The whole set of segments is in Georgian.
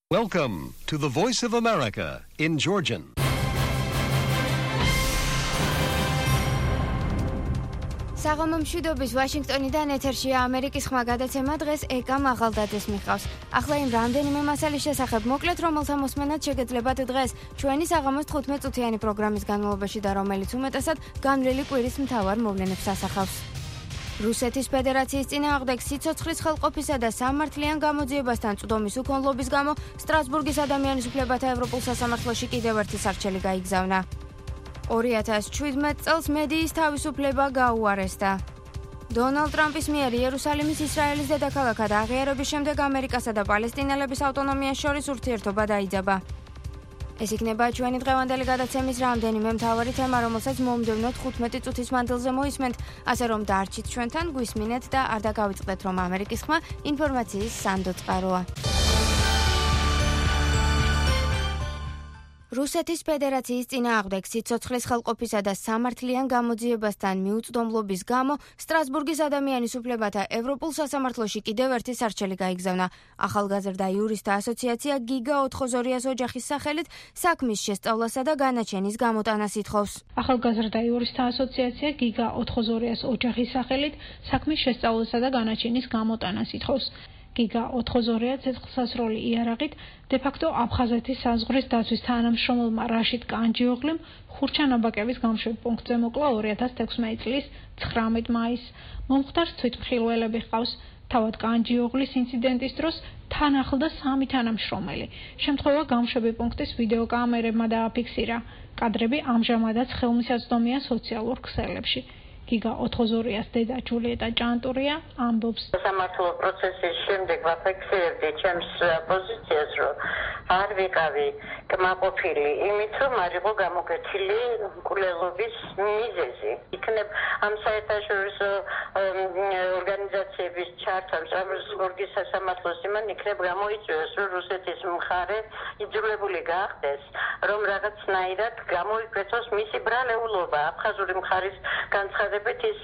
Welcome to the Voice of America in Georgian. საღამო მშვიდობის ვაშინგტონიდან ეთერშია ამერიკის ხმა გადაცემა დღეს ეკამ აღალდაძეს მიყავს. ახლა იმ რამდენიმე მასალის შესახებ მოკლედ რომელთა მოსმენად შეგეძლებათ დღეს ჩვენი საღამოს 15 წუთიანი პროგრამის განმავლობაში და რომელიც უმეტესად განვლილი კვირის მთავარ მოვლენებს ასახავს. რუსეთის ფედერაციის წინააღმდეგ სიცოცხლის ხელყოფისა და სამართლიან გამოძიებასთან წვდომის უქონლობის გამო სტრასბურგის ადამიანის უფლებათა ევროპულ სასამართლოში კიდევ ერთი სარჩელი გაიგზავნა. 2017 წელს მედიის თავისუფლება გაუარესდა. დონალდ ტრამპის მიერ იერუსალიმის ისრაელის დედაქალაქად აღიარების შემდეგ ამერიკასა და პალესტინელების ავტონომიას შორის ურთიერთობა დაიძაბა. ეს იქნება ჩვენი დღევანდელი გადაცემის რამდენიმე მთავარი თემა, რომელსაც მომდევნო 15 წუთის მანძილზე მოისმენთ, ასე რომ დარჩით ჩვენთან, გვისმინეთ და არ დაგავიწყდეთ, რომ ამერიკის ხმა ინფორმაციის სანდო წყაროა. რუსეთის ფედერაციის წინააღმდეგ სიცოცხლის ხელყოფისა და სამართლიან გამოძიებასთან მიუწვდომლობის გამო სტრასბურგის ადამიანის უფლებათა ევროპულ სასამართლოში კიდევ ერთი სარჩელი გაიგზავნა. ახალგაზრდა იურისტთა ასოციაცია გიგა ოთხოზორიას ოჯახის სახელით საქმის შესწავლასა და განაჩენის გამოტანას ითხოვს. ახალგაზრდა იურისტთა ასოციაცია გიგა ოთხოზორიას ოჯახის სახელით საქმის შესწავლასა და განაჩენის გამოტანას ითხოვს. გიგა ოთხოზორია ცეცხლსასროლი იარაღით დე-ფაქტო აფხაზეთის საზღვრის დაცვის თანამშრომელმა რაშიდ კანჯიოღლიმ ხურჩანაბაკების გამშვებ პუნქტზე მოკლა 2016 წლის 19 მაისს. მომხდარს თვითმხილველები ჰყავს. თავად კანჯიოღლის ინციდენტის დროს თან ახლდა 3 თანამშრომელი. შემთხვევა გამშვები პუნქტის ვიდეოკამერებმა დააფიქსირა. კადრები ამჟამადაც ხელმისაწვდომია სოციალურ ქსელებში. გიგა ოთხოზორიას დედა ჯულიეტა ჭანტურია ამბობს. სამართლო პროცესის შემდეგ ვაფიქსირებდი ჩემს პოზიციას, რომ არ ვიყავი კმაყოფილი იმით, რომ არ იყო გამოკეთილი მკვლელობის მიზეზი. იქნებ ამ საერთაშორისო ორგანიზაციების ჩართვა სტრასბურგის სასამართლოს იმან იქნებ გამოიწვიოს, რომ რუსეთის მხარე იძულებული გახდეს, რომ რაღაცნაირად გამოიკვეთოს მისი ბრალეულობა აფხაზური მხარის განცხადებით. ის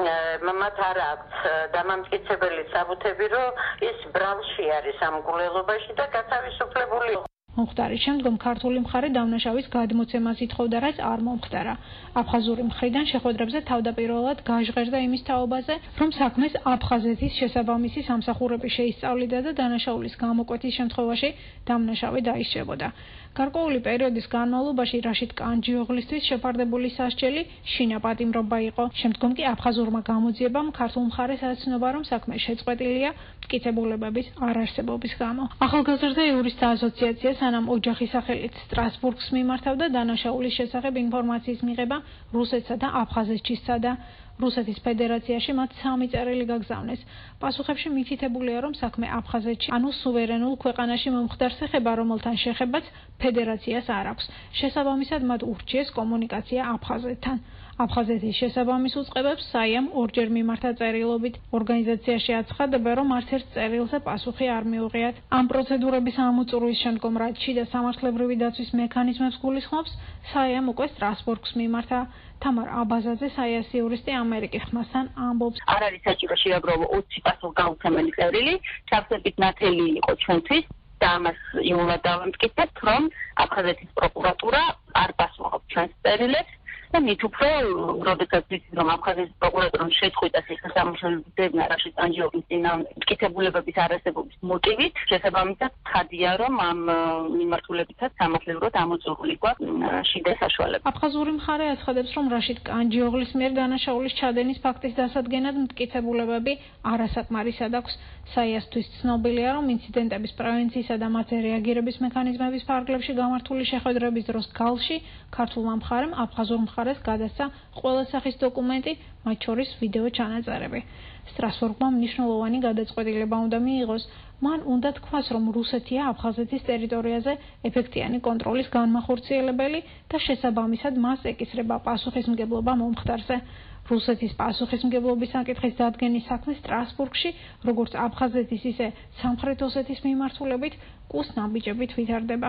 მათ არ აქვს დამამტკიცებელი საბუთები, რომ ის ბრალში არის ამ მკვლელობაში და გათავისუფლებული. მომხდარის შემდგომ ქართული მხარე დამნაშავის გადმოცემას ითხოვდა, რაც არ მომხდარა. აფხაზური მხრიდან შეხვედრებზე თავდაპირველად გაჟღერდა იმის თაობაზე, რომ საქმეს აფხაზეთის შესაბამისი სამსახურები შეისწავლიდა და დანაშაულის გამოკვეთის შემთხვევაში დამნაშავე დაისწრებოდა. გარკვეული პერიოდის განმავლობაში რაშიდ კანჯიოღლისთვის შეფარდებული სასჯელი შინაპატიმრობა იყო. შემდგომ კი აფხაზურმა გამოძიებამ ქართულ მხარეს აცნობა, რომ საქმე შეწყვეტილია მტკიცებულებების არარსებობის გამო. ახალგაზრდა იურისტთა ასოციაცია სანამ ოჯახის სახელით სტრასბურგს მიმართავდა დანაშაულის შესახებ ინფორმაციის მიღება რუსეთსა და აფხაზეთშისა და რუსეთის ფედერაციაში მათ 3 წერილი გაგზავნეს. პასუხებში მითითებულია, რომ საქმე აფხაზეთში, ანუ სუვერენულ ქვეყანაში მომხდარს ეხება, რომელთან შეხებაც ფედერაციას არ აქვს. შესაბამისად მათ ურჩიეს კომუნიკაცია აფხაზეთთან. აფხაზეთის შესაბამის უწყებებს საიამ ორჯერ მიმართა წერილობით. ორგანიზაციაში აცხადებენ, რომ არც ერთ წერილზე პასუხი არ მიუღიათ. ამ პროცედურების ამოწურვის შემდგომ, რაც შიდა სამართლებრივი დაცვის მექანიზმებს გულისხმობს, საიამ უკვე სტრასბურგს მიმართა. თამარ აბაზაძე საიას იურისტი ამერიკის ხმასთან ამბობს. არ არის საჭირო შეაგროვო 20 პასუხგაუცემელი წერილი, ჩავსებით ნათელი იყო ჩვენთვის და ამას იმულად დავამტკიცებთ, რომ აფხაზეთის პროკურატურა არ პასუხობს ჩვენს წერილებს და მით უფრო, როდესაც ვიცით, რომ აფხაზეთის პროკურატურამ შეწყვიტა სასამართლოებმა რაშიდ კანჯიოღლის წინააღმდეგ მტკიცებულებების არარსებობის მოტივით, შესაბამისად ცხადია, რომ ამ მიმართულებითაც სამართლებრივად ამოწურული გვაქვს შიდა საშუალება. აფხაზური მხარე აცხადებს, რომ რაშიდ კანჯიოღლის მიერ დანაშაულის ჩადენის ფაქტის დასადგენად მტკიცებულებები არასაკმარისად აქვს. საიასთვის ცნობილია, რომ ინციდენტების პრევენციისა და მათზე რეაგირების მექანიზმების ფარგლებში გამართული შეხვედრების დროს გალში ქართულმა მხარემ აფხაზურ მხარეს გადასცა ყველა სახის დოკუმენტი, მათ შორის ვიდეო ჩანაწერები. სტრასბურგმა მნიშვნელოვანი გადაწყვეტილება უნდა მიიღოს. მან უნდა თქვას, რომ რუსეთია აფხაზეთის ტერიტორიაზე ეფექტიანი კონტროლის განმახორციელებელი და შესაბამისად მას ეკისრება პასუხისმგებლობა მომხდარზე. რუსეთის პასუხისმგებლობის საკითხის დადგენის საქმე სტრასბურგში, როგორც აფხაზეთის, ისე სამხრეთ ოსეთის მიმართულებით კუს ნაბიჯებით ვითარდება.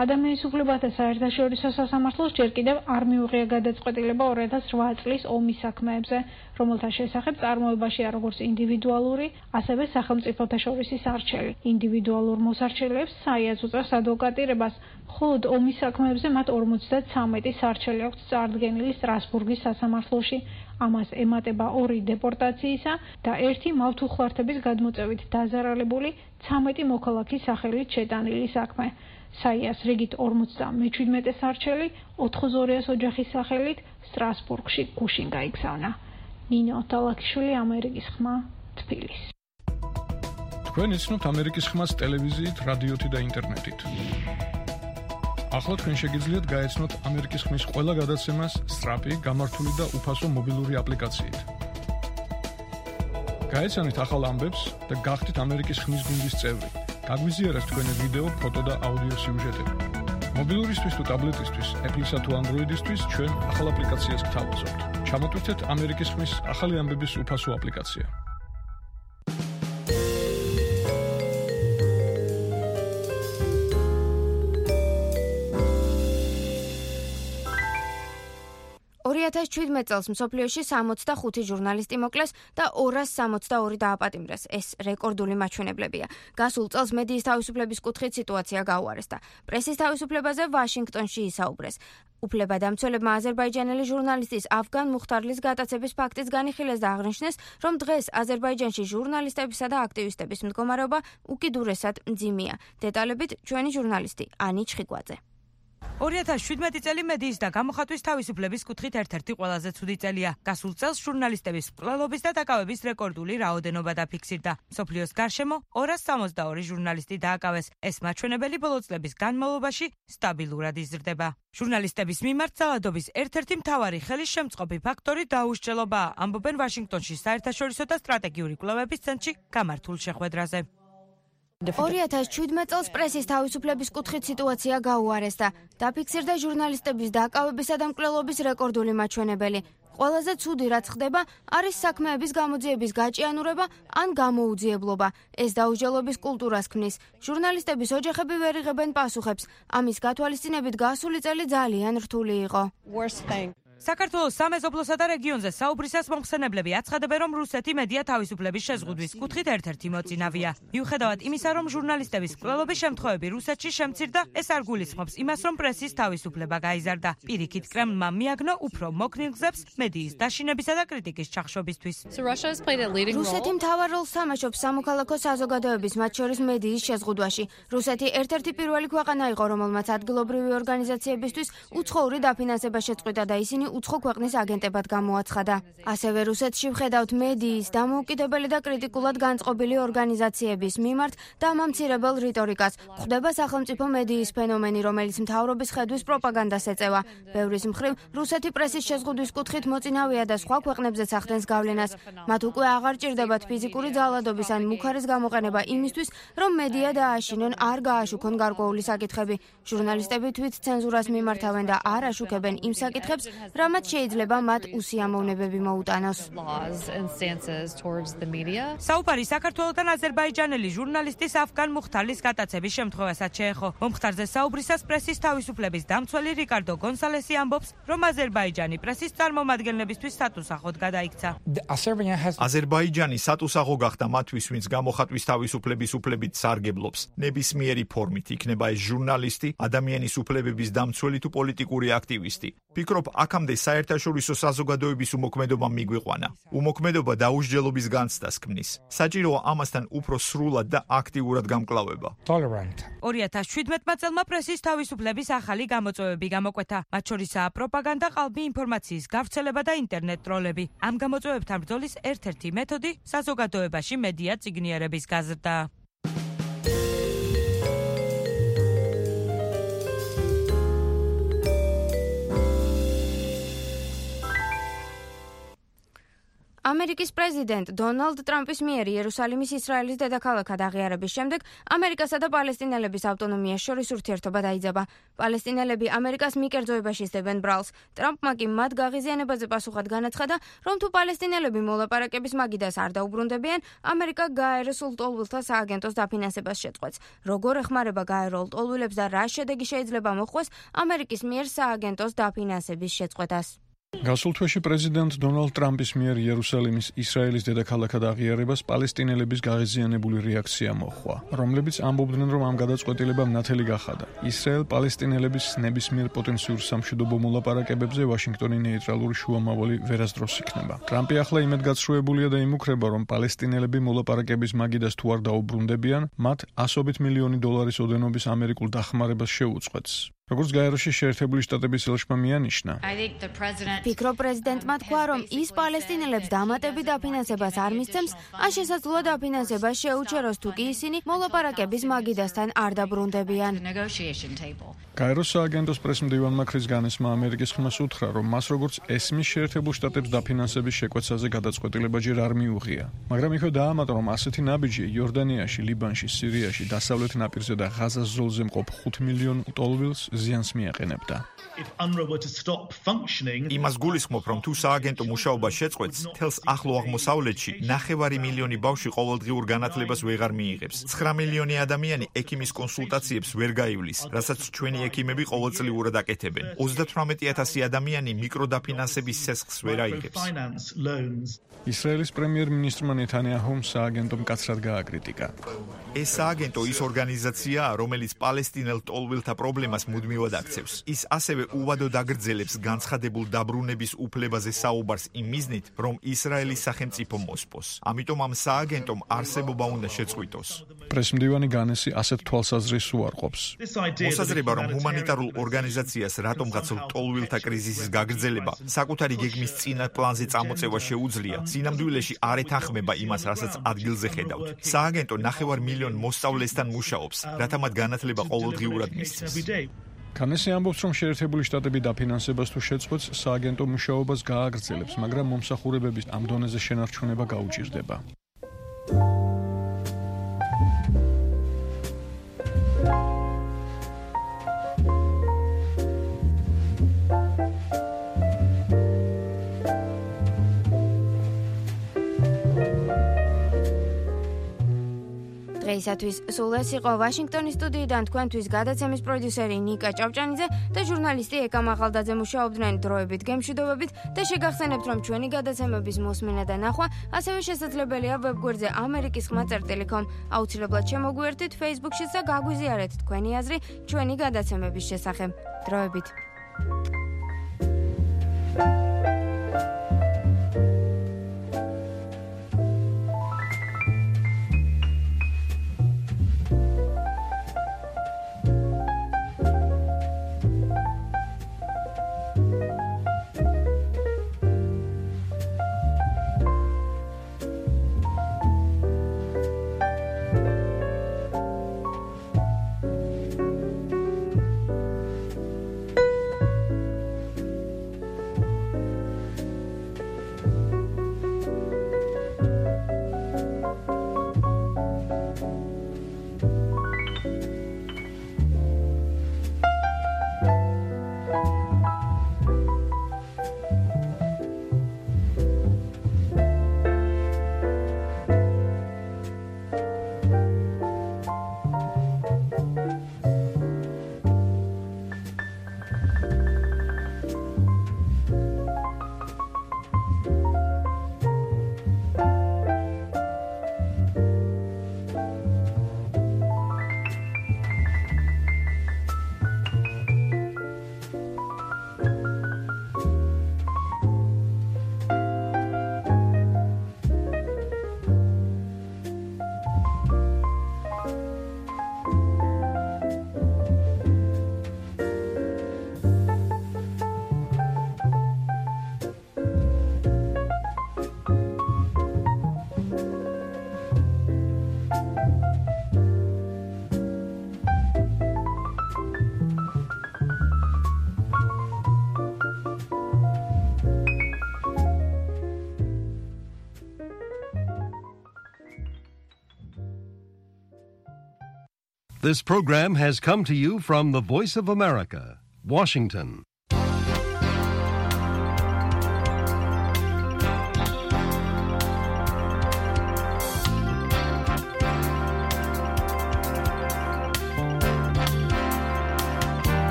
ადამიანის უფლებათა საერთაშორისო სასამართლოს ჯერ კიდევ არ მიუღია გადაწყვეტილება 2008 წლის ომის საქმეებზე, რომელთა შესახებ წარმოებაშია როგორც ინდივიდუალური, ასევე სახელმწიფოთა შორისი სარჩელი. ინდივიდუალურ მოსარჩელებს საიას უწევს ადვოკატირებას, ხოლო ომის საქმეებზე მათ 53 სარჩელი აქვს წარდგენილი სტრასბურგის სასამართლოში. ამას ემატება 2 დეპორტაციისა და 1 მავთუხლართების გადმოწევით დაზარალებული 13 მოქალაქის სახელით შეტანილი საქმე. საიას რიგით 57 სარჩელი 400 ოჯახის სახელით სტრასბურგში გუშინ გაიგზავნა. ნინო თალაკიშვილი, ამერიკის ხმა, თბილისი. თქვენ იცნობთ ამერიკის ხმას ტელევიზიით, რადიოთი და ინტერნეტით. ახლა თქვენ შეგიძლიათ გაეცნოთ ამერიკის ხმის ყველა გადაცემას სწრაფი, გამართული და უფასო მობილური აპლიკაციით. გაეცანით ახალ ამბებს და გახდით ამერიკის ხმის გუნდის წევრი. გაგვიზიარეთ თქვენი ვიდეო, ფოტო და აუდიო სიუჟეტები. მობილურისთვის თუ ტაბლეტისთვის, Apple-ისა თუ Android-ისთვის ჩვენ ახალ აპლიკაციას გთავაზობთ. ჩამოტვირთეთ ამერიკის ხმის ახალი ამბების უფასო აპლიკაცია. Oriatas 17 წელს მსოფლიოში 65 ჟურნალისტი მოკლეს და 262 დააპატიმრეს. ეს რეკორდული მაჩვენებლებია. გასულ წელს მედიის თავისუფლების კუთხით სიტუაცია გაუარესდა. პრესის თავისუფლებაზე ვაშინგტონში ისაუბრეს. უფლებადამცველებმა აზერბაიჯანელი ჟურნალისტის ავგან მუხტარლის გატაცების ფაქტიც განიხილეს და აღნიშნეს, რომ დღეს აზერბაიჯანში ჟურნალისტებისა და აქტივისტების მდგომარეობა უკიდურესად მძიმეა. დეტალებით ჩვენი ჟურნალისტი ანი ჩხიკვაძე. 2017 წელი მედიის და გამოხატვის თავისუფლების კუთხით ერთ-ერთი ყველაზე ცუდი წელია. გასულ წელს ჟურნალისტების მკვლელობის და დაკავების რეკორდული რაოდენობა დაფიქსირდა. მსოფლიოს გარშემო 262 ჟურნალისტი დააკავეს. ეს მაჩვენებელი ბოლო წლების განმავლობაში სტაბილურად იზრდება. ჟურნალისტების მიმართ ძალადობის ერთ-ერთი მთავარი ხელისშემწყობი ფაქტორი დაუსჯელობაა, ამბობენ ვაშინგტონში საერთაშორისო და სტრატეგიული კვლევების ცენტრში გამართულ შეხვედრაზე. 2017 წელს პრესის თავისუფლების კუთხით სიტუაცია გაუარესდა. დაფიქსირდა ჟურნალისტების დაკავებისა და მკვლელობის რეკორდული მაჩვენებელი. ყველაზე ცუდი რაც ხდება, არის საქმეების გამოძიების გაჭიანურება ან გამოუძიებლობა. ეს დაუსჯელობის კულტურას ქმნის. ჟურნალისტების ოჯახები ვერ იღებენ პასუხებს. ამის გათვალისწინებით გასული წელი ძალიან რთული იყო. საქართველოს სამეზობლოსა და რეგიონზე საუბრისას მომხსენებლები აცხადებენ, რომ რუსეთი მედია თავისუფლების შეზღუდვის კუთხით ერთ-ერთი მოწინავეა. მიუხედავად იმისა, რომ ჟურნალისტების მკვლელობის შემთხვევები რუსეთში შემცირდა, ეს არ გულისხმობს იმას, რომ პრესის თავისუფლება გაიზარდა. პირიქით, კრემლმა მიაგნო უფრო მოქნილ გზებს მედიის დაშინებისა და კრიტიკის ჩახშობისთვის. რუსეთი მთავარ როლს თამაშობს სამოქალაქო საზოგადოების, მათ შორის მედიის შეზღუდვაში. რუსეთი ერთ-ერთი პირველი ქვეყანა იყო, რომელმაც ადგილობრივი ორგანიზაციებისთვის უცხოური დაფინანსება შეწყვიტა და ისინი უცხო ქვეყნის აგენტებად გამოაცხადა. ასევე რუსეთში ვხედავთ მედიის, დამოუკიდებელი და კრიტიკულად განწყობილი ორგანიზაციების მიმართ დამამცირებელ რიტორიკას. გვხვდება სახელმწიფო მედიის ფენომენი, რომელიც მთავრობის ხედვის პროპაგანდას ეწევა. ბევრის მხრივ, რუსეთი პრესის შეზღუდვის კუთხით მოწინავეა და სხვა ქვეყნებზეც ახდენს გავლენას. მათ უკვე აღარ ჭირდებათ ფიზიკური ძალადობის ან მუქარის გამოყენება იმისთვის, რომ მედია დააშინონ, არ გააშუქონ გარკვეული საკითხები. ჟურნალისტები თვით ცენზურას მიმართავენ და არ აშუქებენ იმ საკითხებს, რამაც შეიძლება მათ უსიამოვნებები მოუტანოს. საუბარი საქართველოდან აზერბაიჯანელი ჟურნალისტის ავგან მუხტარლის გატაცების შემთხვევასაც შეეხო. მომხდარზე საუბრისას პრესის თავისუფლების დამცველი რიკარდო გონსალესი ამბობს, რომ აზერბაიჯანი პრესის წარმომადგენლებისთვის სტატუსაღოდ გადაიქცა. აზერბაიჯანი სტატუსაღო გახდა მათთვის, ვინც გამოხატვის თავისუფლების უფლებით სარგებლობს. ნებისმიერი ფორმით იქნება ეს ჟურნალისტი, ადამიანის უფლებების დამცველი თუ პოლიტიკური აქტივისტი. ფიქრობ, აქამდე საერთაშორისო საზოგადოების უმოქმედობა მიგვიყვანა. უმოქმედობა დაუსჯელობის განცდას ქმნის. საჭიროა ამასთან უფრო სრულად და აქტიურად გამკლავება. 2017 წელმა პრესის თავისუფლების ახალი გამოწვევები გამოკვეთა. მათ შორისაა პროპაგანდა, ყალბი ინფორმაციის გავრცელება და ინტერნეტ ტროლები. ამ გამოწვევებთან ბრძოლის ერთ-ერთი მეთოდი საზოგადოებაში მედია წიგნიერების გაზრდა. ამერიკის პრეზიდენტ დონალდ ტრამპის მიერ იერუსალიმის ისრაელის დედაქალაქად აღიარების შემდეგ ამერიკასა და პალესტინელების ავტონომიას შორის ურთიერთობა დაიძაბა. პალესტინელები ამერიკას მიკერძოებაში სდებენ ბრალს. ტრამპმა კი მათ გაღიზიანებაზე პასუხად განაცხადა, რომ თუ პალესტინელები მოლაპარაკების მაგიდას არ დაუბრუნდებიან, ამერიკა გაეროს ლტოლვილთა სააგენტოს დაფინანსებას შეწყვეტს. როგორ ეხმარება გაერო ლტოლვილებს და რა შედეგი შეიძლება მოჰყვეს ამერიკის მიერ სააგენტოს დაფინანსების შეწყვეტას? გასულ თვეში პრეზიდენტ დონალდ ტრამპის მიერ იერუსალიმის ისრაელის დედაქალაქად აღიარებას პალესტინელების გაღიზიანებული რეაქცია მოჰყვა, რომლებიც ამბობდნენ, რომ ამ გადაწყვეტილებამ ნათელი გახადა. ისრაელ პალესტინელების ნებისმიერ პოტენციურ სამშვიდობო მოლაპარაკებებზე ვაშინგტონი ნეიტრალური შუამავალი ვერასდროს იქნება. ტრამპი ახლა იმედგაცრუებულია და იმუქრება, რომ პალესტინელები მოლაპარაკების მაგიდას თუ არ დაუბრუნდებიან, მათ $100 მილიონი ოდენობის ამერიკულ დახმარებას შეუწყვეტს. როგორც გაეროში შეერთებული შტატების ელჩმა მიანიშნა, ფიქრობ პრეზიდენტმა თქვა, რომ ის პალესტინელებს დამატებით დაფინანსებას არ მისცემს, ან შესაძლოა დაფინანსებას შეუჩეროს თუ კი ისინი მოლაპარაკების მაგიდასთან არ დაბრუნდებიან. გაეროს სააგენტოს პრესმდივანმა ქრის განესმა ამერიკის ხმას უთხრა, რომ მას როგორც ესმის შეერთებულ შტატებს დაფინანსების შეკვეცაზე გადაწყვეტილება ჯერ არ მიუღია. მაგრამ იქვე დაამატა, რომ ასეთი ნაბიჯი იორდანიაში, ლიბანში, სირიაში, დასავლეთ ნაპირზე და ღაზას ზოლზე მყოფ 5 მილიონ ლტოლვილს ზიანს მიაყენებდა. იმას გულისხმობ, რომ თუ სააგენტო მუშაობა შეწყვეტს, თელს ახლო აღმოსავლეთში 9 მილიონი ბავშვი ყოველდღიურ განათლებას ვეღარ მიიღებს. 9 მილიონი ადამიანი ექიმის კონსულტაციებს ვერ გაივლის, რასაც ჩვენი ექიმები ყოველწლიურად აკეთებენ. 38,000 ადამიანი მიკროდაფინანსების სესხს ვერ აიღებს. ისრაელის პრემიერ-მინისტრმა ნეთანიაჰუმ სააგენტომ მკაცრად გააკრიტიკა. ეს სააგენტო ის ორგანიზაციაა, რომელიც პალესტინელ ლტოლვილთა პრობლემას მუდმივად აქცევს. ის ასევე უვადოდ აგრძელებს განცხადებულ დაბრუნების უფლებაზე საუბარს იმ მიზნით, რომ ისრაელის სახელმწიფო მოსპოს. ამიტომ ამ სააგენტომ არსებობა უნდა შეწყვიტოს. პრესმდივანი განესი ასეთ თვალსაზრისს უარყოფს. მოსაზრება, რომ ჰუმანიტარულ ორგანიზაციას რატომღაც ლტოლვილთა კრიზისის გაგრძელება საკუთარი გეგმის წინა პლანზე წამოწევა შეუძლია, სინამდვილეში არ ეთანხმება იმას, რასაც ადგილზე ხედავთ. სააგენტო 9 მილიონ მოსწავლესთან მუშაობს, რათა მათ განათლება ყოველდღიურად მისცეს. განესი ამბობს, რომ შეერთებული შტატები დაფინანსებას თუ შეწყვეტს, სააგენტო მუშაობას გააგრძელებს, მაგრამ მომსახურებების ამ დონეზე შენარჩუნება გაუჭირდება. დღეისათვის სულ ეს იყო ვაშინგტონის სტუდიიდან თქვენთვის გადაცემის პროდიუსერი ნიკა ჭავჭანიძე და ჟურნალისტი ეკა მაღალდაძე მუშაობდნენ დროებით გემშვიდობებით და შეგახსენებთ, რომ ჩვენი გადაცემების მოსმენა და ნახვა ასევე შესაძლებელია ვებგვერდზე amerikiskhma.com. აუცილებლად შემოგვიერთდით Facebook-შიც და გაგვიზიარეთ თქვენი აზრი ჩვენი გადაცემების შესახებ. დროებით. This program has come to you from the Voice of America, Washington.